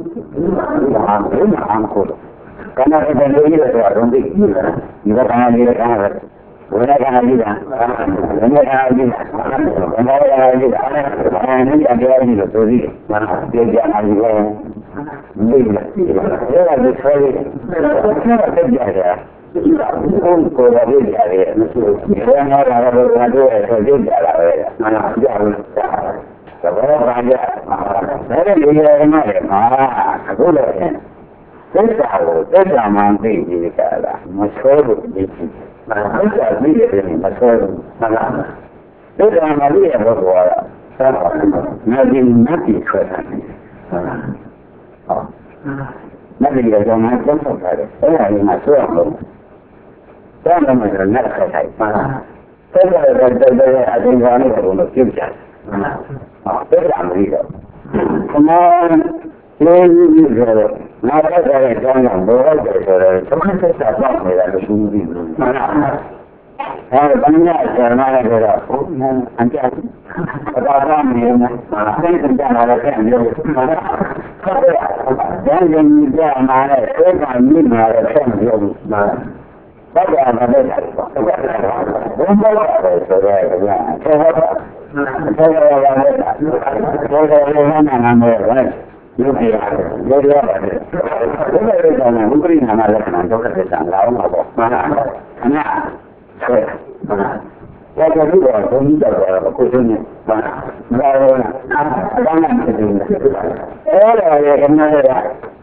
အခုကနာတဲ့လူကြီးတွေကတော့ဒီကကနာလေးကနာတယ်ဝိရကနာလေးကဝိရကနာလေးကဝိရကနာလေးကအဲဒီအတရားကြီးလို့ဆိုပြီးပြေကြနာကြီးပဲဒီလိုအဲ့ဒါဒီဆွဲလေးဆက်ကြရတယ်ဘုံကိုရည်ရတယ်မရှိဘူးဆရာကတော့ကတော့ဆိုကြကြလာပဲကြောက်သဘောပါကြအဲ့ဒီလေရမှာလေအခုလည်းသက်သာကိုသက်သာမှသိကြည့်ကြတာမဆွဲလို့သိကြည့်သက်သာသိရတယ်မဆွဲဘူးဟုတ်လားသက်သာမှသိရတော့ကတော့ငါဒီမတ်ကြီးဆွဲတာဟုတ်လားဟုတ်မတ်ကြီးကတော့ငါကြောက်တာလေအဲ့ဒါကြီးမှဆွဲအောင်လို့ဒါမှမဟုတ်လက်ဆက်လိုက်ပါသက်သာတဲ့အတင်းကားနဲ့တော့ပြုတ်ကြတယ်ဟုတ်သက်သာမသိတော့ခမောလေးဆိုတော့နားရတဲ့အကြောင်းကဘောရတဲ့ဆိုတော့သမတ်သက်သာပေါက်နေတာလို့ရှိပြီးဘူးမှန်ပါအဲ့ဒါဘယ်နဲ့ဆရာမလည်းဆိုတော့ဟုတ်မှန်အကြမ်းဘာသာမင်းနဲ့အဲ့ဒါကြလာတဲ့မျိုးမှန်ပါဟုတ်ကဲ့ဒါရင်ကြမှာလေအဲကမြင်လာတဲ့မျိုးမှန်ဘာကြောင့်လဲဆိုတော့ဘယ်လိုလဲဆိုတော့ဆရာဆရာကလည်းနာမည်ပဲရုပ်ရရုပ်ရပါတယ်ဘယ်လိုလဲဆိုတော့ဥပရိနာမလက္ခဏာဒုက္ခသစ္စာလာအောင်ပါပေါ့မှန်ပါခဏဆဲဘာကြောင့်လဲဘုန်းကြီးတော်ကကိုယ်ဆုံးနေမှန်ပါဘာလို့လဲဘာမှမသိဘူးအဲ့ဒါလည်းခဏလေးဒါ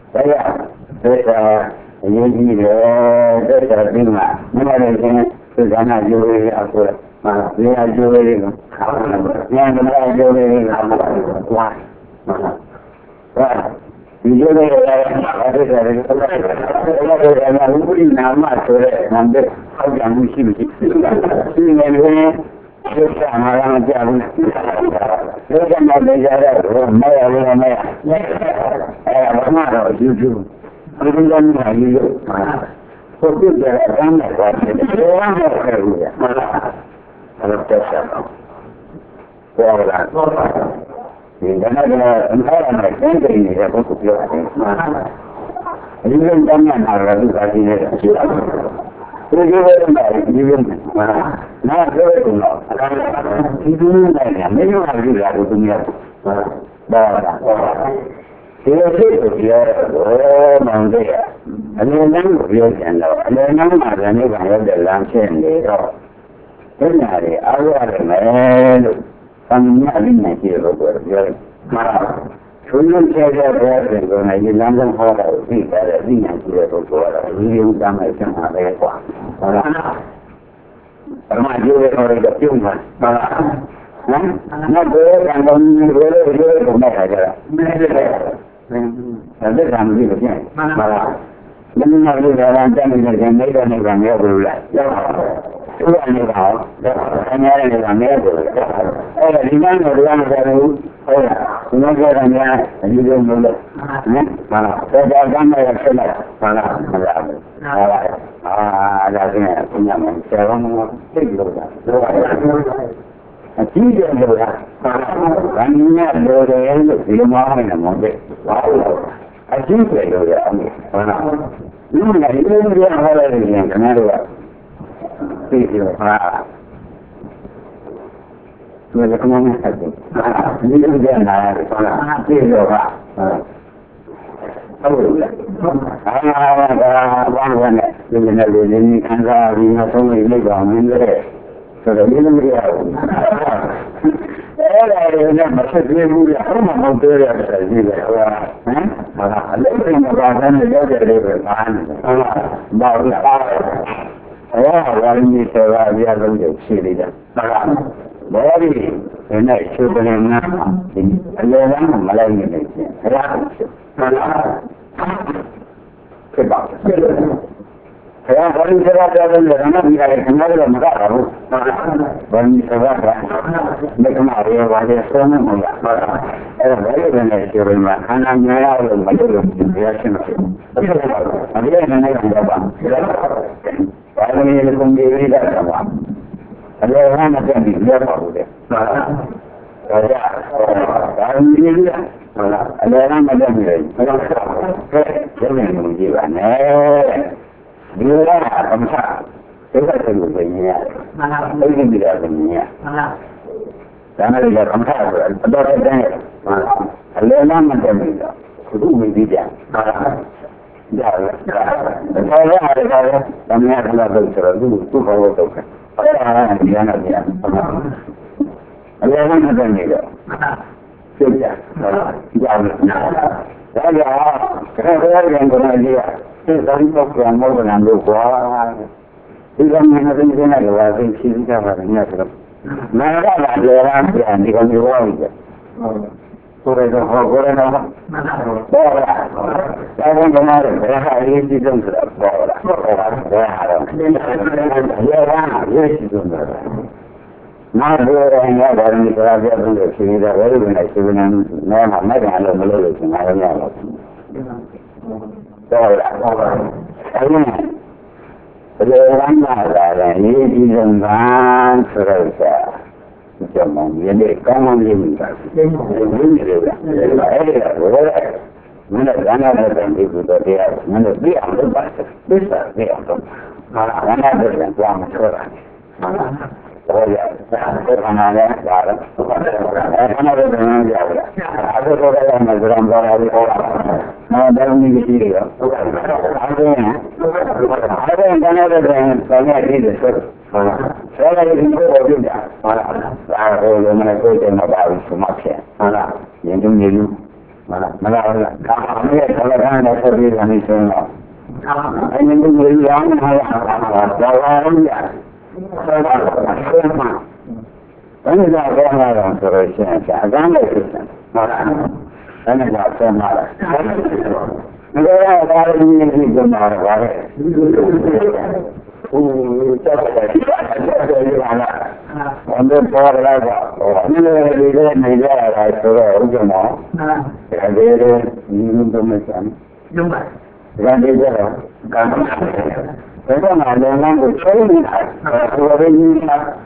အရေးကြီးတယ်တဲ့တော်ဒီမှာမမလည်းရှင်သူကနာကြိုးရအခုဒီအကြိုးရကညံမလားကြိုးရကဝါဒီလိုလည်းအဲ့ဒါလည်းဘုရားနာမဆိုတဲ့နာမည်ဟောကြမှုရှိမရှိဒီနေလည်းဒီကမှာမကြဘူးဒီကမှာလည်းရတဲ့မရဘူးမရအဲ့ဘာမှတော့ယူကျူဒီလိုမျိုးဟာယူကိုပြည့်တဲ့အမ်းနဲ့ပါတယ်ဒီဝမ်းနဲ့ခဲ့ဘူးရမှန်လားအဲ့ဒါတက်ချက်တော့ပေါ်လာဒီကနေ့ကအမှန်အမှန်သိနေနေတဲ့ဘုရားပြောတယ်မှန်လားဒီလိုတမ်းမှလာလို့ဒါကြီးနေတယ်ရှိတာဒီလိုပဲဒီလိုမှနားပြောရတော့ဒီလိုနဲ့မင်းတို့ကလူလာလို့သူများဘာလားဒီလိုဖြစ်လို့ပြောတော့မှန်တယ်အနည်းငယ်ကိုပြောကြတော့အနည်းငယ်မှာလည်းနေပါရောက်တဲ့လမ်းဖြစ်နေတော့ဒီညာတွေအားရတယ်မယ်လို့သံဃာလေးနဲ့ပြောလို့ပြောတယ်မှာသူတို့ကျေကြတဲ့ပြင်ကလည်းဒီလမ်းဆုံးဟောတာကိုသိတယ်သိညာကြည့်တဲ့ပုဂ္ဂိုလ်ကတော့ဒီလိုတမ်းမဲ့ဆက်မှာပဲကွာဟုတ်လားပရမကျိုးရဲ့ဟောတဲ့ပြုံးမှာဟုတ်လားနော်ဘယ်ကံကောင်းဘယ်လိုလုပ်နေကြတာမဲတယ်ဒါသက်သာမှုကိုပြန်ပါလားမင်းတို့ကလည်းတမ်းနေတဲ့နေတော့နေကမရဘူးလားသူကနေပါအများကြီးကမရဘူးအဲ့ဒါဒီကနေ့တော့မကြဘူးဟုတ်လားဒီနေ့ကများအယူလုံးလို့နော်ပါလားဒါကမှရဖြစ်လာပါလားမရဘူးဟုတ်လားဒါကလည်းပညာမှာဆရာကသိလို့တာအကြည့်တယ်လို့လားဗာညလိုတယ်လို့ဒီလိုမှမဟုတ်ဘူးဘာလို့အကြည့်တယ်လို့ရတယ်ဟုတ်လားဒီလိုလည်းဒီလိုရဟောရတယ်ခင်ဗျားတို့ကသိတယ်ဟာသူကကမှမဆက်ဘူးဒီလိုကြနာရတယ်ဟုတ်လားသိတော့ဟာဟုတ်လားဘာလို့လဲဒီနေ့လူကြီးခံစားပြီးနောက်ဆုံးလေးပါမင်းလည်းဆိုတော့ဒီလိုမရဘူးအဲ့ဒါလည်းမဆက်သေးဘူးလေအဲ့မှာမဟုတ်သေးတယ်ဒီလေဟုတ်လားဟမ်ဟာအလေးတွေမှာပါတဲ့ရောက်တဲ့လေးပဲပါနေဟုတ်လားဘာလို့အဲ့ဒါဝိနည်းဆိုတာအများဆုံးရှိသေးတယ်ဟုတ်လားဘောဒီဒီနေ့ချုပ်တယ်ငါအလဲလမ်းမလိုက်နေတယ်အဲ့ဒါဟုတ်လားဖြစ်ပါ saya baru cerita dalam dalam bila kenal mereka baru baru cerita mereka mari wajah semua mula baru benar cerita anak mereka orang macam biasa ada yang nak jawab baru ni pun dia dah jawab ada orang macam ni dia baru deh ada baru ni dia ada orang macam ni dia memang jiwan dia kamsa kita tunggu begini ini tidak begini karena dia kamsa ada orang ada nama macam itu kudu media saya ada kami ada bercerita dulu tu kalau tu ada dia ada orang macam itu sudah jangan saya kerana yang kena dia dari yang mau mengambil kuah, tidak mengenai jenis lagi sih kita banyak terus. Mereka ada orang yang diambil kuah itu. Surat Al-Quran apa? Boleh. Saya kemarin mereka ini tidak boleh. Dia tidak. Nah, orang yang dari kerajaan itu sudah baru benar sebenarnya nama ada melalui sebenarnya. Orang ada ini dengan serasa macam ini kamu ini mana mana ada di budaya mana dia ambil bahasa besar dia ambil mana ada yang tuang sekarang oh ya karena ada karena ada yang jauh ada orang yang berang berang orang dalam ini dia ada yang ada yang banyak di saya lagi itu juga kalau mereka itu mau semakin mana yang dulu mana kami kalau ada seperti ini semua ini dulu yang ada Ini dah orang terus agama itu. Ini dah semua. Negara baru ini benar baru. Untuk orang ini negara itu agama. Ada ini macam. Jumlah. Jadi kan. Saya nak dengan ucapan ini, orang ini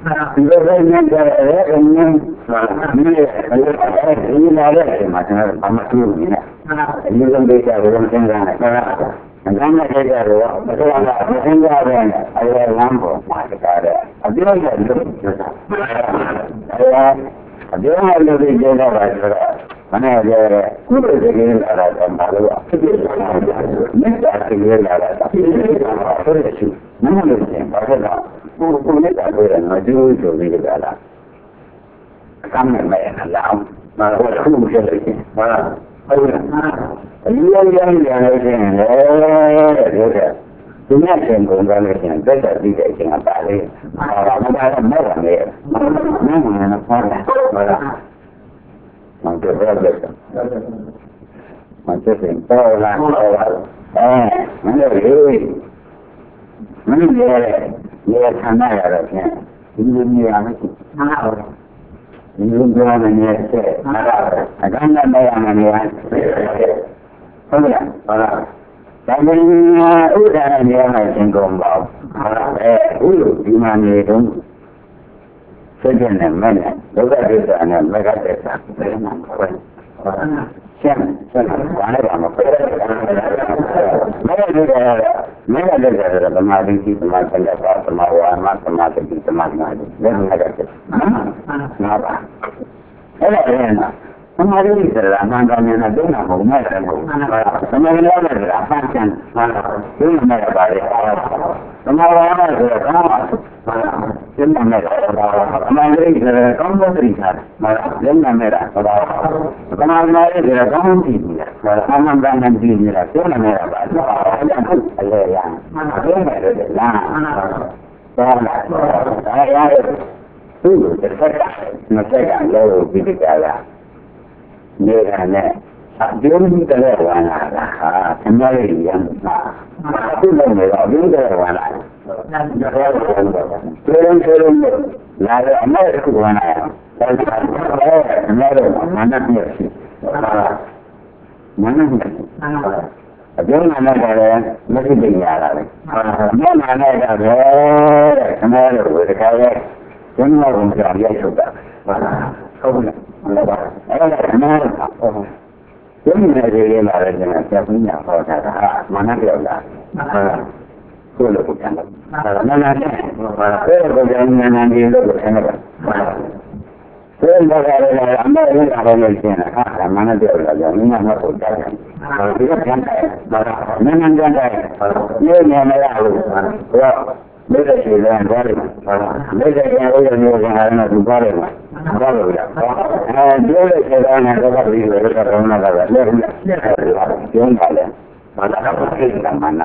ada macam amat ini. Ini lembek orang tinggal. Jangan kerja dulu. Betul tak? Tinggal ada lampu masuk ada. Ada yang lebih jelas lagi. Mana ada kuda jadi ada malu. Mesti ada terus mana lebih pasal kuda ada maju jadi ada. Kami macam lam, malu kuda jadi mana. Yang dunia sengkong kalau yang besar tidak jangan balik. Orang ada merah ni, mana merah. Macam berapa? Macam sengkong lah. Mana dia sana ada ni. Ini yang itu. Ini juga ni ada. Agak yang ni. Orang. Tapi udara ni orang sengkong bau. Ulu di mana itu? Sejenak mana? Bukan di sana, mereka desa. Siapa? Mana ramai? Mereka desa kemarin kita macam apa? Kemaruan, macam kita macam. Dan mereka desa. Kenapa? Enak. Kemarin ini terlalu banyak dona mau mereka mau. Kemarin ada macam mana mereka balik. Kemarin ada macam mereka. Kemarin kamu berikan. Mereka. Kemarin ada kamu tidak. Kamu jangan tidak. Kemarin mereka balik. Ada yang. Saya itu terserah. Mereka lalu bicara. Mereka ni Dia tak ada warna lah. Sendiri yang aku lagi dia tak ada warna. Turun. Lalu amal itu warna. Mana dia sih? Mana dia? Jangan mana ada mesti tinggal lah. Mana ada sendiri berkaya. Jangan orang dia sudah. Kau nak? Yang ada lara jangan siapa punya kau kata mana dia lah. Kalau bukan. Mana ada? Kalau jangan nanti itu bukan. Kalau ada amba ini ada lagi nak. Mana dia lah? Jangan mana kau kata. Kalau dia jangan. Mana jangan. Ini mana lalu. Beda sih dengan baru. Beda yang ada di baru. Baru ya. Dia sekarang ada di luar karena ada. Yang ada. Mana mana.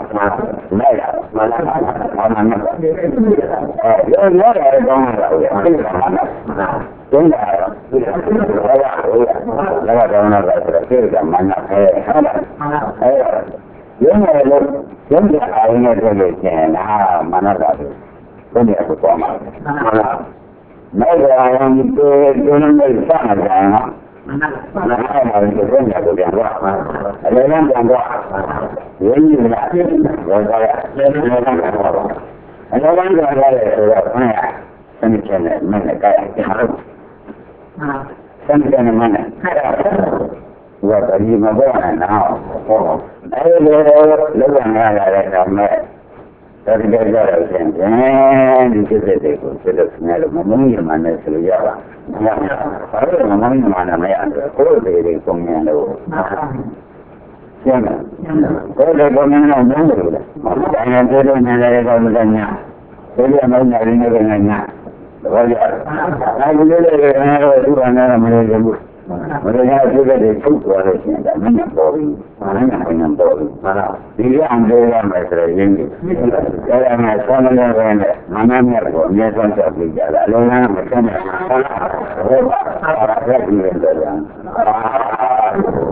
Dia nggak ada orang lain. Yang ada. Yang awalnya dulu mana lagi? Ini aku tahu. Mereka yang itu jangan bersama jangan. Mana ada itu punya tu jangan. Ada yang jangan. Ini lah. Ada orang jangan. Ini kena mana kaya harus. Kena mana? Buat lagi macam mana? Lepas ada ramai. Tapi dia ada di situ sudah semua mungkin mana seluruh. Kalau mungkin mana ada, kalau dia punya ada. Siapa? Kalau dia punya ada, jangan terus ada kalau tanya. Dia mana ada dengan. Kalau dia ada mana mana. Mereka juga disebut warasnya, mana boleh, mana boleh. Dia ambil mereka ini. Kalau mereka mana mereka, dia sangat berjalan. Lalu mereka